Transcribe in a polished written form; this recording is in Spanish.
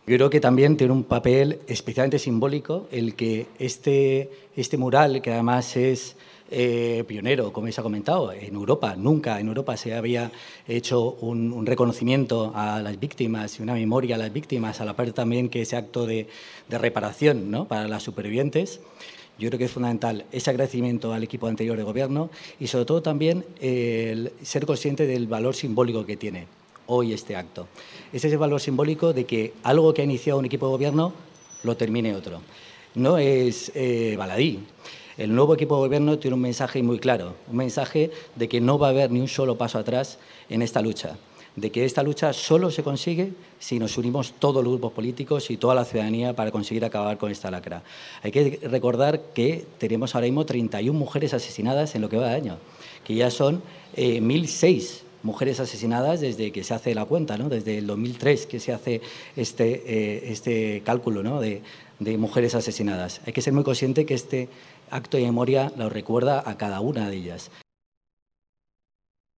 Yo creo que también tiene un papel especialmente simbólico el que este mural, que además es pionero, como se ha comentado, en Europa. Nunca en Europa se había hecho un reconocimiento a las víctimas y una memoria a las víctimas, a la par también que ese acto de reparación, ¿no?, para las supervivientes. Yo creo que es fundamental ese agradecimiento al equipo anterior de gobierno y, sobre todo, también el ser consciente del valor simbólico que tiene hoy este acto. Ese es el valor simbólico de que algo que ha iniciado un equipo de gobierno lo termine otro. No es baladí. El nuevo equipo de gobierno tiene un mensaje muy claro, un mensaje de que no va a haber ni un solo paso atrás en esta lucha, de que esta lucha solo se consigue si nos unimos todos los grupos políticos y toda la ciudadanía para conseguir acabar con esta lacra. Hay que recordar que tenemos ahora mismo 31 mujeres asesinadas en lo que va de año, que ya son 1.006 mujeres asesinadas desde que se hace la cuenta, ¿no?, desde el 2003 que se hace este cálculo, ¿no?, de mujeres asesinadas. Hay que ser muy consciente que este acto de memoria lo recuerda a cada una de ellas.